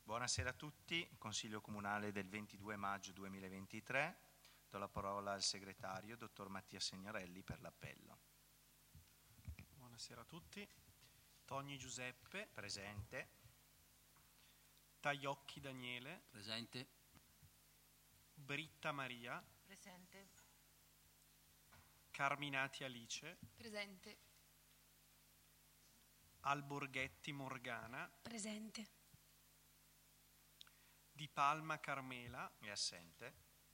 Buonasera a tutti, Consiglio Comunale del 22 maggio 2023. Do la parola al segretario, dottor Mattia Signorelli, per l'appello. Buonasera a tutti. Togni Giuseppe. Presente. Taiocchi Daniele. Presente. Britta Maria. Presente. Carminati Alice. Presente. Alborghetti Morgana. Presente. Di Palma Carmela. È assente.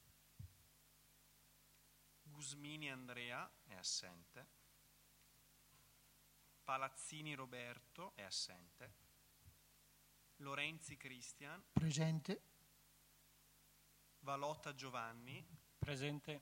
Gusmini Andrea. È assente. Palazzini Roberto. È assente. Lorenzi Cristian. Presente. Valota Giovanni. Presente.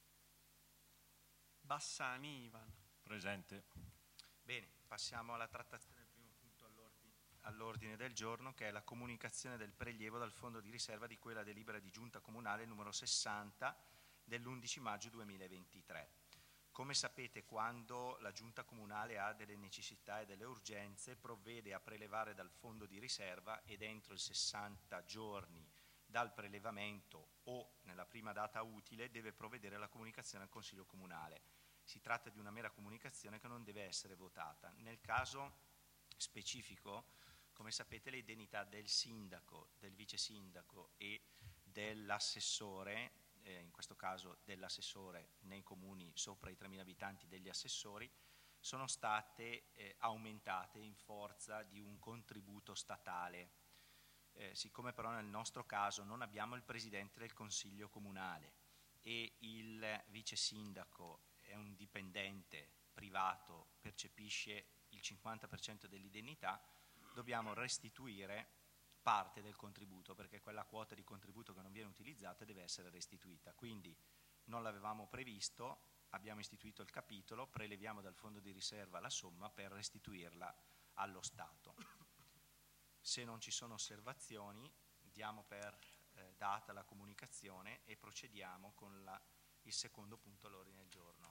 Bassani Ivan. Presente. Bene, passiamo alla trattazione del primo punto all'ordine del giorno, che è la comunicazione del prelievo dal fondo di riserva di quella delibera di giunta comunale numero 60 dell'11 maggio 2023. Come sapete, quando la giunta comunale ha delle necessità e delle urgenze, provvede a prelevare dal fondo di riserva ed entro i 60 giorni dal prelevamento o nella prima data utile deve provvedere alla comunicazione al Consiglio Comunale. Si tratta di una mera comunicazione che non deve essere votata. Nel caso specifico, come sapete, le indennità del sindaco, del vice sindaco e dell'assessore, in questo caso dell'assessore nei comuni sopra i 3.000 abitanti degli assessori, sono state aumentate in forza di un contributo statale. Siccome però nel nostro caso non abbiamo il Presidente del Consiglio Comunale e il vice sindaco è un dipendente privato, percepisce il 50% dell'indennità, dobbiamo restituire parte del contributo, perché quella quota di contributo che non viene utilizzata deve essere restituita. Quindi non l'avevamo previsto, abbiamo istituito il capitolo, preleviamo dal fondo di riserva la somma per restituirla allo Stato. Se non ci sono osservazioni, diamo per data la comunicazione e procediamo con il secondo punto all'ordine del giorno.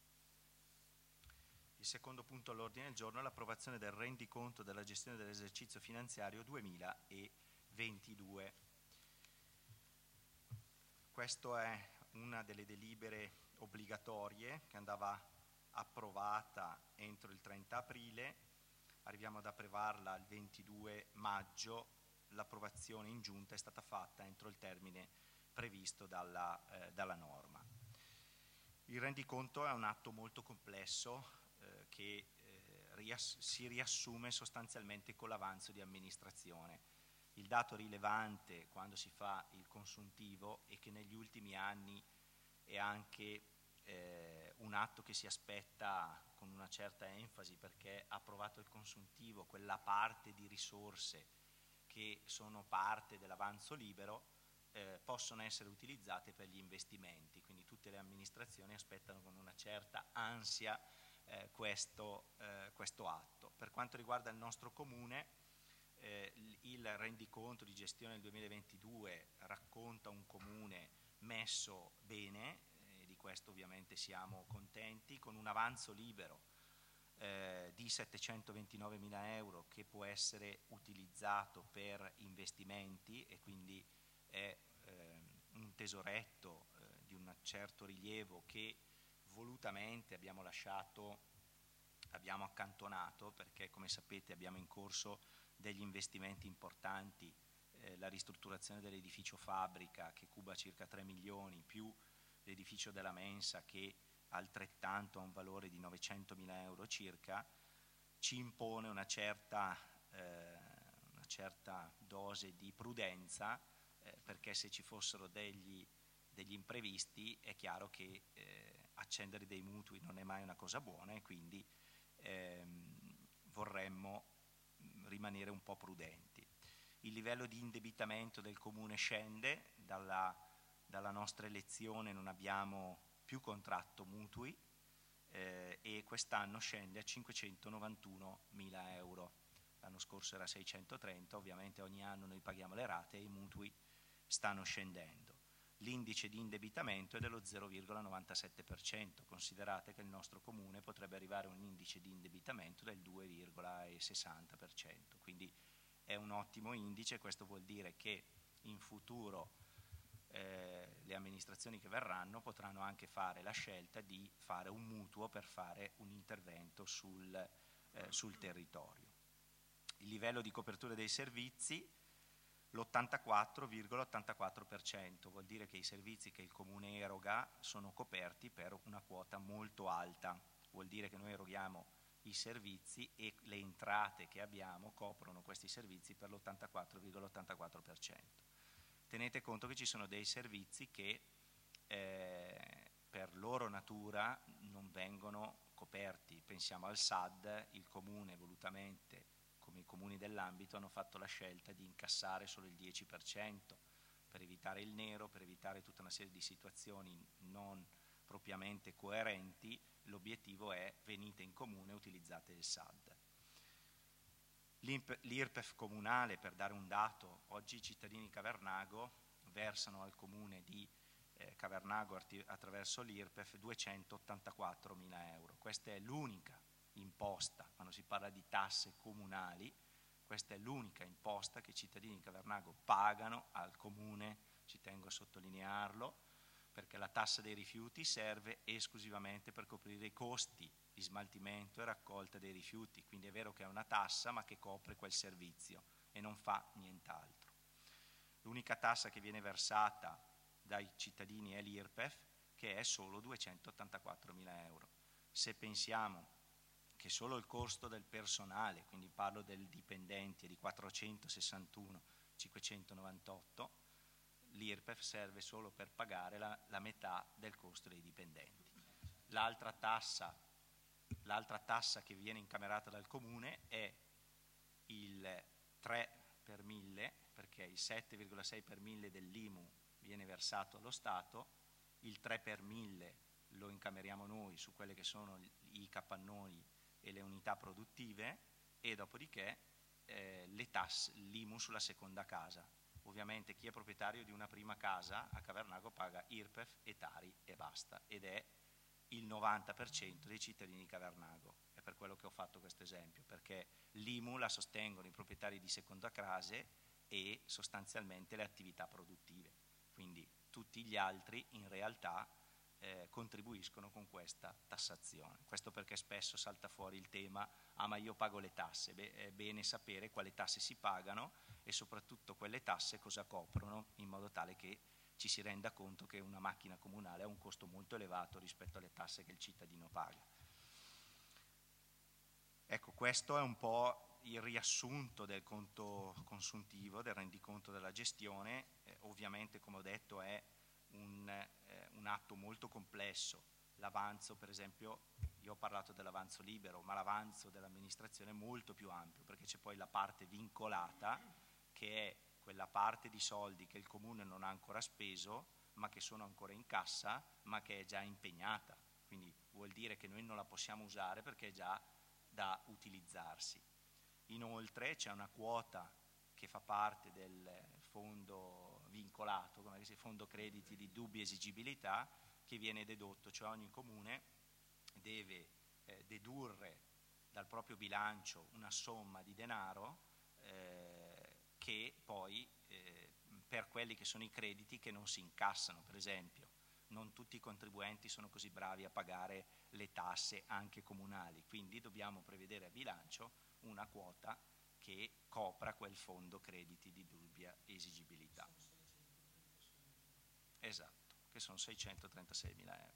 Il secondo punto all'ordine del giorno è l'approvazione del rendiconto della gestione dell'esercizio finanziario 2022. Questa è una delle delibere obbligatorie che andava approvata entro il 30 aprile, arriviamo ad approvarla il 22 maggio, l'approvazione in giunta è stata fatta entro il termine previsto dalla norma. Il rendiconto è un atto molto complesso che si riassume sostanzialmente con l'avanzo di amministrazione. Il dato rilevante quando si fa il consuntivo è che negli ultimi anni è anche un atto che si aspetta con una certa enfasi, perché approvato il consuntivo, quella parte di risorse che sono parte dell'avanzo libero possono essere utilizzate per gli investimenti, quindi tutte le amministrazioni aspettano con una certa ansia questo atto. Per quanto riguarda il nostro comune, il rendiconto di gestione del 2022 racconta un comune messo bene, di questo ovviamente siamo contenti, con un avanzo libero di 729.000 euro che può essere utilizzato per investimenti e quindi è un tesoretto di un certo rilievo che volutamente abbiamo accantonato, perché come sapete abbiamo in corso degli investimenti importanti, la ristrutturazione dell'edificio fabbrica che cuba circa 3 milioni, più l'edificio della mensa che altrettanto ha un valore di 900.000 euro circa, ci impone una certa dose di prudenza, perché se ci fossero degli imprevisti è chiaro che accendere dei mutui non è mai una cosa buona e quindi vorremmo rimanere un po' prudenti. Il livello di indebitamento del comune scende, dalla nostra elezione non abbiamo più contratto mutui e quest'anno scende a 591.000 euro. L'anno scorso era 630, ovviamente ogni anno noi paghiamo le rate e i mutui stanno scendendo. L'indice di indebitamento è dello 0,97%, considerate che il nostro comune potrebbe arrivare a un indice di indebitamento del 2,60%, quindi è un ottimo indice. Questo vuol dire che in futuro le amministrazioni che verranno potranno anche fare la scelta di fare un mutuo per fare un intervento sul territorio. Il livello di copertura dei servizi, l'84,84%, vuol dire che i servizi che il Comune eroga sono coperti per una quota molto alta, vuol dire che noi eroghiamo i servizi e le entrate che abbiamo coprono questi servizi per l'84,84%. Tenete conto che ci sono dei servizi che per loro natura non vengono coperti. Pensiamo al SAD, il Comune volutamente, come i comuni dell'ambito, hanno fatto la scelta di incassare solo il 10% per evitare il nero, per evitare tutta una serie di situazioni non propriamente coerenti. L'obiettivo è: venite in comune e utilizzate il SAD. L'IRPEF comunale, per dare un dato, oggi i cittadini di Cavernago versano al comune di Cavernago attraverso l'IRPEF 284.000 euro. Questa è l'unica imposta, quando si parla di tasse comunali, questa è l'unica imposta che i cittadini di Cavernago pagano al comune. Ci tengo a sottolinearlo, perché la tassa dei rifiuti serve esclusivamente per coprire i costi di smaltimento e raccolta dei rifiuti, quindi è vero che è una tassa ma che copre quel servizio e non fa nient'altro. L'unica tassa che viene versata dai cittadini è l'IRPEF, che è solo 284.000 euro. Se pensiamo che solo il costo del personale, quindi parlo del dipendenti, è di 461.598, l'IRPEF serve solo per pagare la metà del costo dei dipendenti. L'altra tassa che viene incamerata dal Comune è il 3 per 1000, perché il 7,6 per 1000 dell'IMU viene versato allo Stato, il 3 per 1000 lo incameriamo noi su quelle che sono i capannoni e le unità produttive, e dopodiché le tasse, l'IMU sulla seconda casa. Ovviamente chi è proprietario di una prima casa a Cavernago paga IRPEF e Tari e basta, ed è il 90% dei cittadini di Cavernago. È per quello che ho fatto questo esempio, perché l'IMU la sostengono i proprietari di seconda classe e sostanzialmente le attività produttive, quindi tutti gli altri in realtà contribuiscono con questa tassazione. Questo perché spesso salta fuori il tema: ah, ma io pago le tasse. Beh, è bene sapere quali tasse si pagano e soprattutto quelle tasse cosa coprono, in modo tale che ci si renda conto che una macchina comunale ha un costo molto elevato rispetto alle tasse che il cittadino paga. Ecco, questo è un po' il riassunto del conto consuntivo, del rendiconto della gestione. Ovviamente, come ho detto, è un atto molto complesso. L'avanzo, per esempio, io ho parlato dell'avanzo libero, ma l'avanzo dell'amministrazione è molto più ampio, perché c'è poi la parte vincolata, che è quella parte di soldi che il comune non ha ancora speso, ma che sono ancora in cassa, ma che è già impegnata. Quindi vuol dire che noi non la possiamo usare perché è già da utilizzarsi. Inoltre c'è una quota che fa parte del fondo vincolato, come si dice, fondo crediti di dubbia esigibilità, che viene dedotto, cioè ogni comune deve dedurre dal proprio bilancio una somma di denaro che poi per quelli che sono i crediti che non si incassano. Per esempio, non tutti i contribuenti sono così bravi a pagare le tasse anche comunali, quindi dobbiamo prevedere a bilancio una quota che copra quel fondo crediti di dubbia esigibilità. Esatto, che sono 636.000 euro.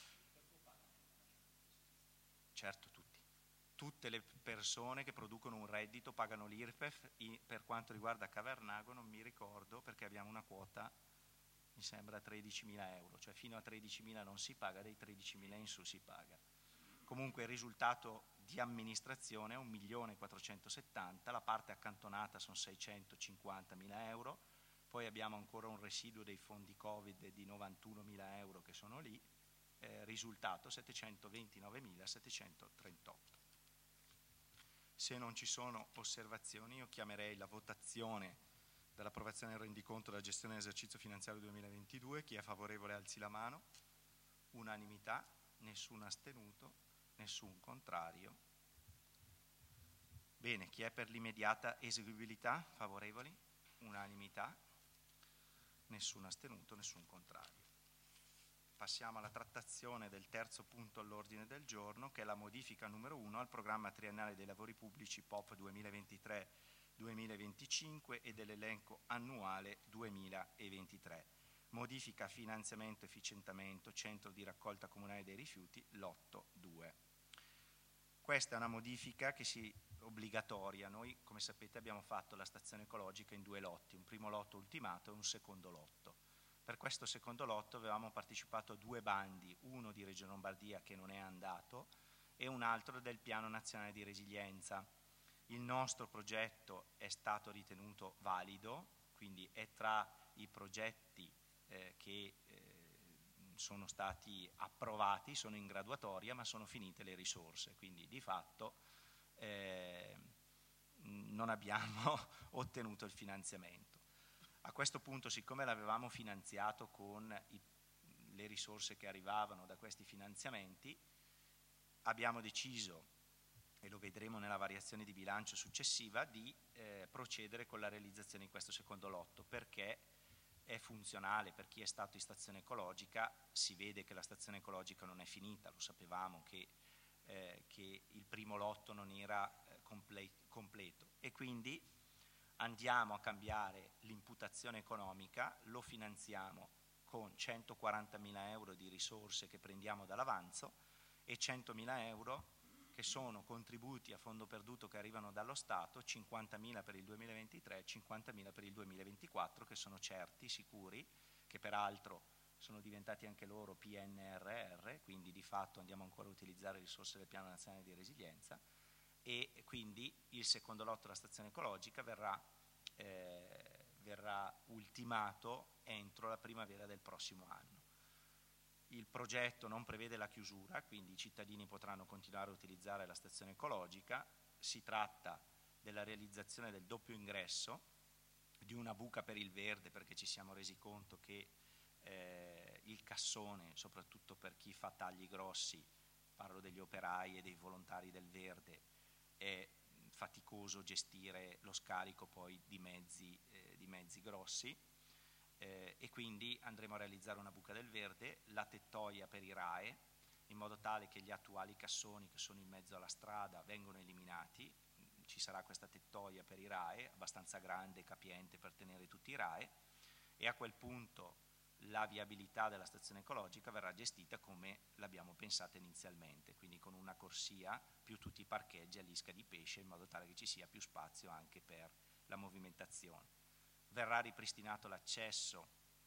Certo, tutte le persone che producono un reddito pagano l'IRPEF. Per quanto riguarda Cavernago non mi ricordo, perché abbiamo una quota, mi sembra 13.000 euro, cioè fino a 13.000 non si paga, dei 13.000 in su si paga. Comunque il risultato di amministrazione è 1.470.000, la parte accantonata sono 650.000 euro, poi abbiamo ancora un residuo dei fondi Covid di 91.000 euro che sono lì, risultato 729.738. Se non ci sono osservazioni, io chiamerei la votazione dell'approvazione del rendiconto della gestione dell'esercizio finanziario 2022. Chi è favorevole alzi la mano. Unanimità, nessun astenuto, nessun contrario, Bene, chi è per l'immediata eseguibilità? Favorevoli? Unanimità? Nessun astenuto, nessun contrario. Passiamo alla trattazione del terzo punto all'ordine del giorno, che è la modifica numero 1 al programma triennale dei lavori pubblici POP 2023-2025 e dell'elenco annuale 2023. Modifica finanziamento, efficientamento, centro di raccolta comunale dei rifiuti, lotto 2. Questa è una modifica che obbligatoria. Noi, come sapete, abbiamo fatto la stazione ecologica in 2 lotti, un primo lotto ultimato e un secondo lotto. Per questo secondo lotto avevamo partecipato a 2 bandi, uno di Regione Lombardia che non è andato e un altro del Piano Nazionale di Resilienza. Il nostro progetto è stato ritenuto valido, quindi è tra i progetti che sono stati approvati, sono in graduatoria, ma sono finite le risorse, quindi di fatto non abbiamo ottenuto il finanziamento. A questo punto, siccome l'avevamo finanziato con le risorse che arrivavano da questi finanziamenti, abbiamo deciso, e lo vedremo nella variazione di bilancio successiva, di procedere con la realizzazione di questo secondo lotto, perché è funzionale per chi è stato in stazione ecologica. Si vede che la stazione ecologica non è finita, lo sapevamo che il primo lotto non era completo, e quindi andiamo a cambiare l'imputazione economica, lo finanziamo con 140.000 euro di risorse che prendiamo dall'avanzo e 100.000 euro che sono contributi a fondo perduto che arrivano dallo Stato, 50.000 per il 2023 e 50.000 per il 2024, che sono certi, sicuri, che peraltro sono diventati anche loro PNRR, quindi di fatto andiamo ancora a utilizzare risorse del Piano Nazionale di Resilienza, e quindi il secondo lotto della stazione ecologica verrà ultimato entro la primavera del prossimo anno. Il progetto non prevede la chiusura, quindi i cittadini potranno continuare a utilizzare la stazione ecologica. Si tratta della realizzazione del doppio ingresso, di una buca per il verde, perché ci siamo resi conto che il cassone, soprattutto per chi fa tagli grossi, parlo degli operai e dei volontari del verde, è faticoso gestire lo scarico poi di mezzi grossi, e quindi andremo a realizzare una buca del verde, la tettoia per i RAE, in modo tale che gli attuali cassoni che sono in mezzo alla strada vengono eliminati. Ci sarà questa tettoia per i RAE, abbastanza grande e capiente per tenere tutti i RAE, e a quel punto la viabilità della stazione ecologica verrà gestita come l'abbiamo pensata inizialmente, quindi con una corsia più tutti i parcheggi all'Isca di Pesce, in modo tale che ci sia più spazio anche per la movimentazione. Verrà ripristinato l'accesso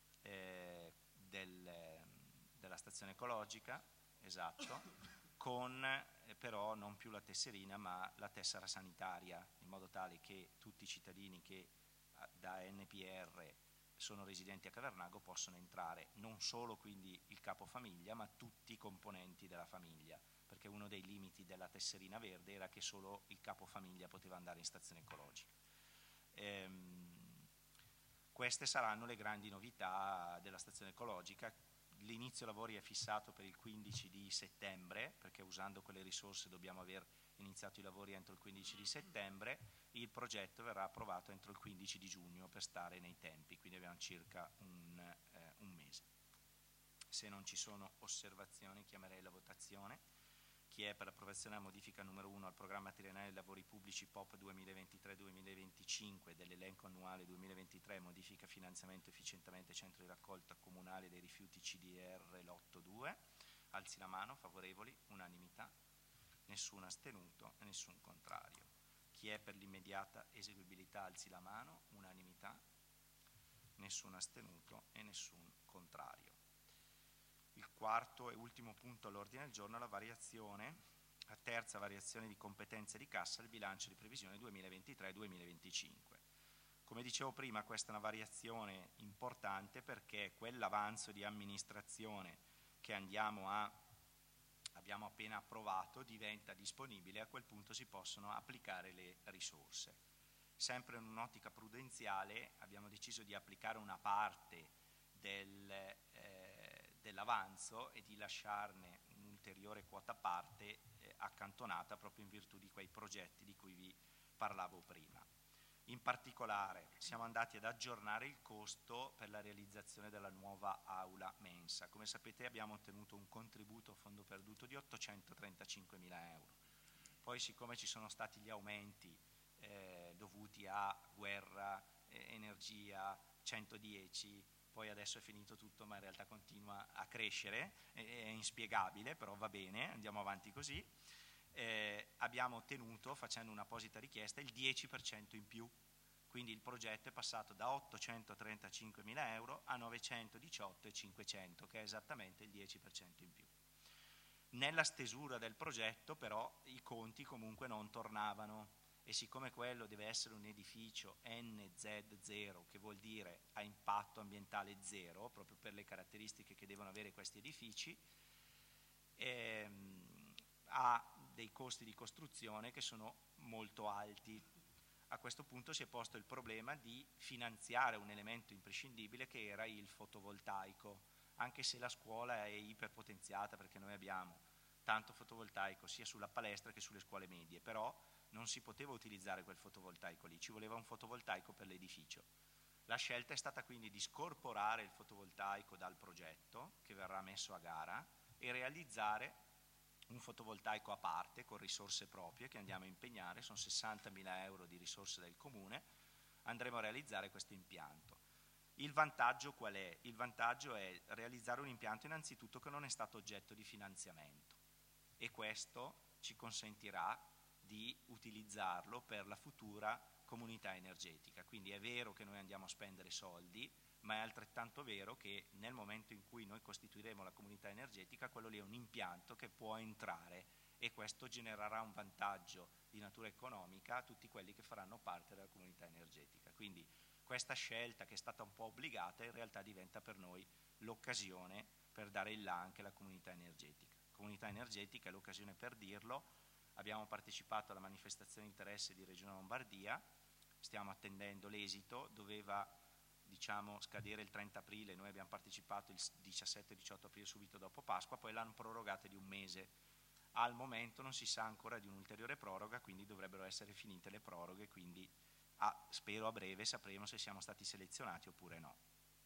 della stazione ecologica, esatto, con però non più la tesserina ma la tessera sanitaria, in modo tale che tutti i cittadini che da NPR sono residenti a Cavernago possono entrare, non solo quindi il capofamiglia, ma tutti i componenti della famiglia, perché uno dei limiti della tesserina verde era che solo il capofamiglia poteva andare in stazione ecologica. Queste saranno le grandi novità della stazione ecologica. L'inizio lavori è fissato per il 15 di settembre, perché usando quelle risorse dobbiamo aver iniziato i lavori entro il 15 di settembre. Il progetto verrà approvato entro il 15 di giugno per stare nei tempi, quindi abbiamo circa un mese. Se non ci sono osservazioni chiamerei la votazione. Chi è per l'approvazione della modifica numero 1 al programma triennale dei lavori pubblici POP 2023-2025 dell'elenco annuale 2023, modifica finanziamento, efficientamento e centro di raccolta comunale dei rifiuti CDR lotto 2, alzi la mano. Favorevoli? Unanimità, nessun astenuto e nessun contrario. Chi è per l'immediata eseguibilità alzi la mano. Unanimità, nessun astenuto e nessun contrario. Il quarto e ultimo punto all'ordine del giorno è la terza variazione di competenze di cassa del bilancio di previsione 2023-2025. Come dicevo prima, questa è una variazione importante perché quell'avanzo di amministrazione che abbiamo appena approvato diventa disponibile, e a quel punto si possono applicare le risorse. Sempre in un'ottica prudenziale abbiamo deciso di applicare una parte dell'avanzo e di lasciarne un'ulteriore quota parte accantonata proprio in virtù di quei progetti di cui vi parlavo prima. In particolare siamo andati ad aggiornare il costo per la realizzazione della nuova aula mensa. Come sapete abbiamo ottenuto un contributo a fondo perduto di 835.000 euro. Poi, siccome ci sono stati gli aumenti dovuti a guerra, energia, 110, poi adesso è finito tutto, ma in realtà continua a crescere, è inspiegabile, però va bene, andiamo avanti così. Abbiamo ottenuto, facendo un'apposita richiesta, il 10% in più, quindi il progetto è passato da 835.000 euro a 918.500, che è esattamente il 10% in più. Nella stesura del progetto però i conti comunque non tornavano, e siccome quello deve essere un edificio NZ0, che vuol dire a impatto ambientale zero, proprio per le caratteristiche che devono avere questi edifici, ha dei costi di costruzione che sono molto alti. A questo punto si è posto il problema di finanziare un elemento imprescindibile che era il fotovoltaico, anche se la scuola è iperpotenziata, perché noi abbiamo tanto fotovoltaico sia sulla palestra che sulle scuole medie, però non si poteva utilizzare quel fotovoltaico lì, ci voleva un fotovoltaico per l'edificio. La scelta è stata quindi di scorporare il fotovoltaico dal progetto, che verrà messo a gara, e realizzare un fotovoltaico a parte con risorse proprie che andiamo a impegnare, sono 60.000 euro di risorse del comune, andremo a realizzare questo impianto. Il vantaggio qual è? Il vantaggio è realizzare un impianto innanzitutto che non è stato oggetto di finanziamento, e questo ci consentirà di utilizzarlo per la futura comunità energetica. Quindi è vero che noi andiamo a spendere soldi, ma è altrettanto vero che nel momento in cui noi costituiremo la comunità energetica, quello lì è un impianto che può entrare, e questo genererà un vantaggio di natura economica a tutti quelli che faranno parte della comunità energetica. Quindi questa scelta, che è stata un po' obbligata, in realtà diventa per noi l'occasione per dare il là anche alla comunità energetica. Comunità energetica è l'occasione per dirlo. Abbiamo partecipato alla manifestazione di interesse di Regione Lombardia, stiamo attendendo l'esito, doveva scadere il 30 aprile, noi abbiamo partecipato il 17-18 aprile, subito dopo Pasqua, poi l'hanno prorogata di un mese. Al momento non si sa ancora di un'ulteriore proroga, quindi dovrebbero essere finite le proroghe, quindi spero a breve sapremo se siamo stati selezionati oppure no.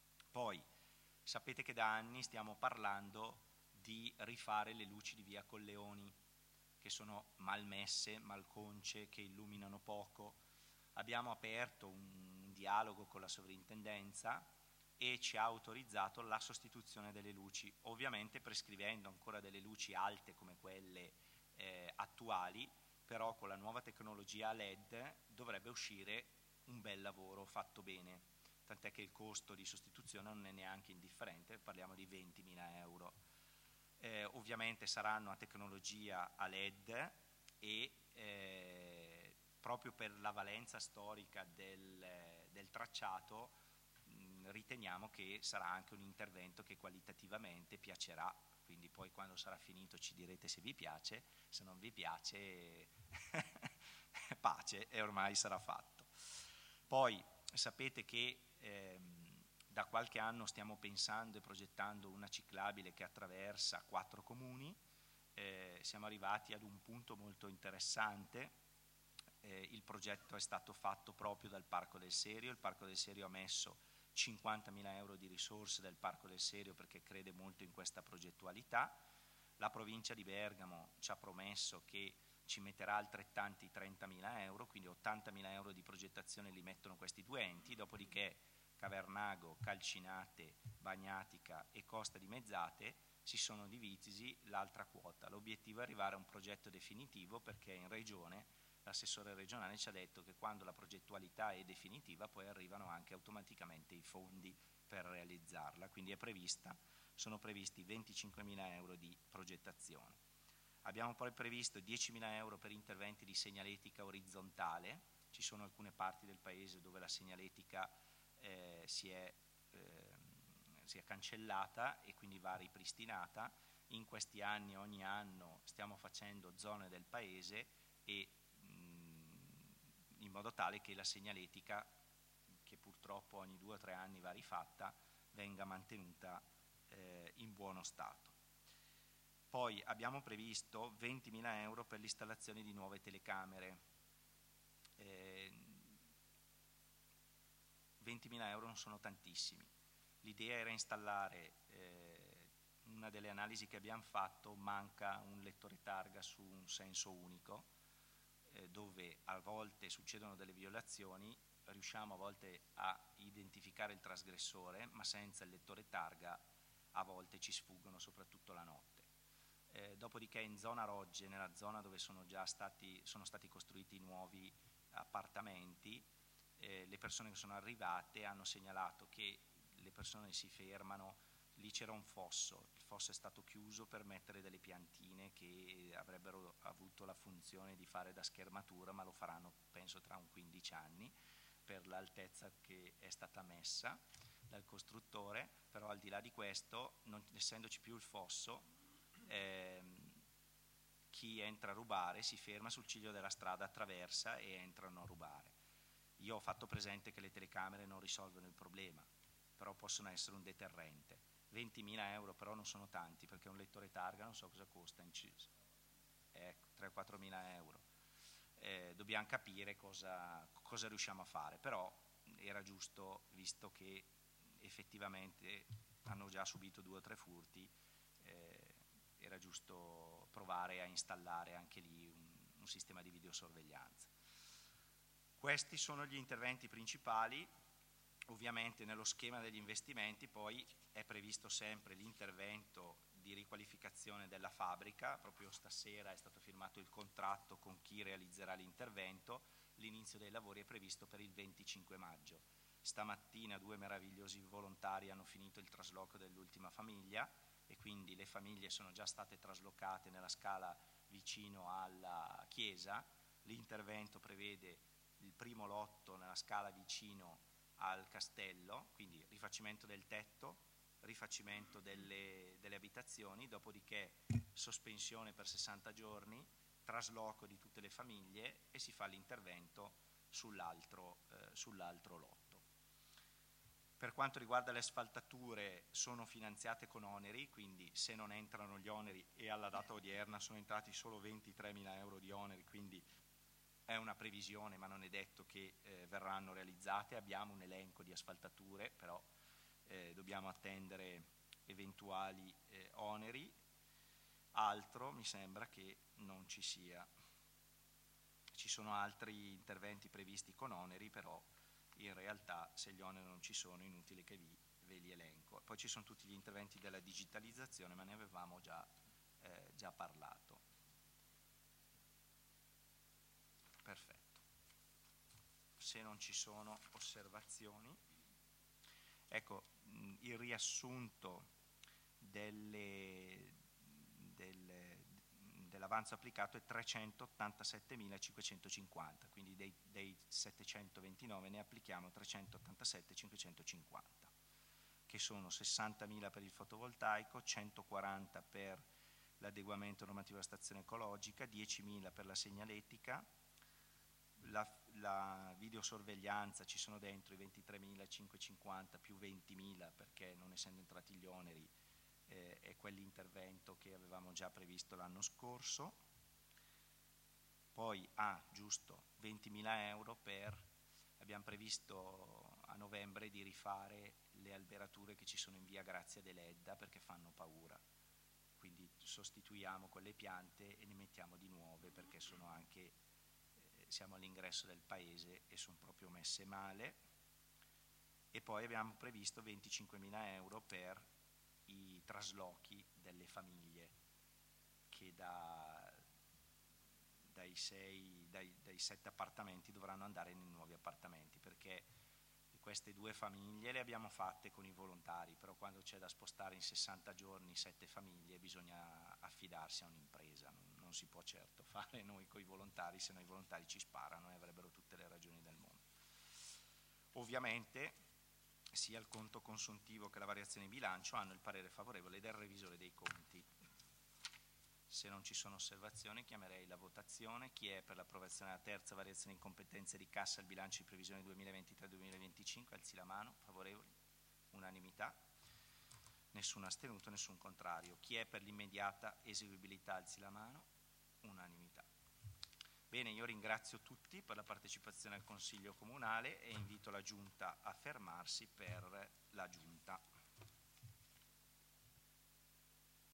Poi sapete che da anni stiamo parlando di rifare le luci di via Colleoni, che sono malmesse, malconce, che illuminano poco. Abbiamo aperto un dialogo con la sovrintendenza e ci ha autorizzato la sostituzione delle luci, ovviamente prescrivendo ancora delle luci alte come quelle attuali, però con la nuova tecnologia LED dovrebbe uscire un bel lavoro fatto bene, tant'è che il costo di sostituzione non è neanche indifferente, parliamo di 20.000 euro. Ovviamente saranno a tecnologia a LED e proprio per la valenza storica del tracciato riteniamo che sarà anche un intervento che qualitativamente piacerà, quindi poi quando sarà finito ci direte se vi piace, se non vi piace pace, e ormai sarà fatto. Poi sapete che da qualche anno stiamo pensando e progettando una ciclabile che attraversa 4 comuni, siamo arrivati ad un punto molto interessante. Il progetto è stato fatto proprio dal Parco del Serio, il Parco del Serio ha messo 50.000 euro di risorse del Parco del Serio perché crede molto in questa progettualità. La provincia di Bergamo ci ha promesso che ci metterà altrettanti 30.000 euro, quindi 80.000 euro di progettazione li mettono questi due enti, dopodiché Cavernago, Calcinate, Bagnatica e Costa di Mezzate si sono divisi l'altra quota. L'obiettivo è arrivare a un progetto definitivo, perché in regione l'assessore regionale ci ha detto che quando la progettualità è definitiva poi arrivano anche automaticamente i fondi per realizzarla, quindi sono previsti 25.000 euro di progettazione. Abbiamo poi previsto 10.000 euro per interventi di segnaletica orizzontale. Ci sono alcune parti del paese dove la segnaletica si è cancellata e quindi va ripristinata. In questi anni, ogni anno, stiamo facendo zone del paese e in modo tale che la segnaletica, che purtroppo ogni 2 o 3 anni va rifatta, venga mantenuta in buono stato. Poi abbiamo previsto 20.000 euro per l'installazione di nuove telecamere. 20.000 euro non sono tantissimi. L'idea era installare, una delle analisi che abbiamo fatto, manca un lettore targa su un senso unico, dove a volte succedono delle violazioni, riusciamo a volte a identificare il trasgressore, ma senza il lettore targa a volte ci sfuggono, soprattutto la notte. Dopodiché in zona Rogge, nella zona dove sono stati costruiti i nuovi appartamenti, le persone che sono arrivate hanno segnalato che le persone si fermano, lì c'era un fosso, il fosso è stato chiuso per mettere delle piantine che avrebbero avuto la funzione di fare da schermatura, ma lo faranno penso tra un 15 anni per l'altezza che è stata messa dal costruttore. Però al di là di questo, non essendoci più il fosso, chi entra a rubare si ferma sul ciglio della strada, attraversa e entrano a rubare. Io ho fatto presente che le telecamere non risolvono il problema, però possono essere un deterrente. 20.000 euro però non sono tanti, perché un lettore targa non so cosa costa, 3-4 mila euro. Dobbiamo capire cosa riusciamo a fare, però era giusto, visto che effettivamente hanno già subito 2 o 3 furti, era giusto provare a installare anche lì un sistema di videosorveglianza. Questi sono gli interventi principali. Ovviamente nello schema degli investimenti poi è previsto sempre l'intervento di riqualificazione della fabbrica. Proprio stasera è stato firmato il contratto con chi realizzerà l'intervento. L'inizio dei lavori è previsto per il 25 maggio. Stamattina 2 meravigliosi volontari hanno finito il trasloco dell'ultima famiglia e quindi le famiglie sono già state traslocate nella scala vicino alla chiesa. L'intervento prevede il primo lotto nella scala vicino al castello, quindi rifacimento del tetto, rifacimento delle abitazioni, dopodiché sospensione per 60 giorni, trasloco di tutte le famiglie e si fa l'intervento sull'altro lotto. Per quanto riguarda le asfaltature, sono finanziate con oneri, quindi se non entrano gli oneri, e alla data odierna sono entrati solo 23.000 euro di oneri, quindi è una previsione, ma non è detto che verranno realizzate. Abbiamo un elenco di asfaltature, però dobbiamo attendere eventuali oneri. Altro mi sembra che non ci sia. Ci sono altri interventi previsti con oneri, però in realtà se gli oneri non ci sono è inutile che ve li elenco. Poi ci sono tutti gli interventi della digitalizzazione, ma ne avevamo già parlato. Perfetto. Se non ci sono osservazioni, ecco, il riassunto dell'avanzo applicato è 387.550, quindi dei 729 ne applichiamo 387.550, che sono 60.000 per il fotovoltaico, 140 per l'adeguamento normativo della stazione ecologica, 10.000 per la segnaletica. La videosorveglianza ci sono dentro i 23.550 più 20.000 perché non essendo entrati gli oneri è quell'intervento che avevamo già previsto l'anno scorso. Poi giusto 20.000 euro abbiamo previsto a novembre di rifare le alberature che ci sono in via Grazia dell'Edda perché fanno paura, quindi sostituiamo quelle piante e ne mettiamo di nuove perché sono anche siamo all'ingresso del paese e sono proprio messe male. E poi abbiamo previsto 25.000 euro per i traslochi delle famiglie che dai 7 appartamenti dovranno andare nei nuovi appartamenti, perché queste 2 famiglie le abbiamo fatte con i volontari, però quando c'è da spostare in 60 giorni 7 famiglie bisogna affidarsi a un'impresa, non si può certo fare noi con i volontari, se no i volontari ci sparano e avrebbero tutte le ragioni del mondo. Ovviamente sia il conto consuntivo che la variazione di bilancio hanno il parere favorevole del revisore dei conti. Se non ci sono osservazioni chiamerei la votazione. Chi è per l'approvazione della terza variazione in competenze di cassa al bilancio di previsione 2023-2025? Alzi la mano. Favorevoli? Unanimità. Nessuno astenuto, nessun contrario. Chi è per l'immediata eseguibilità? Alzi la mano. Unanimità. Bene, io ringrazio tutti per la partecipazione al Consiglio Comunale e invito la Giunta a fermarsi per la Giunta.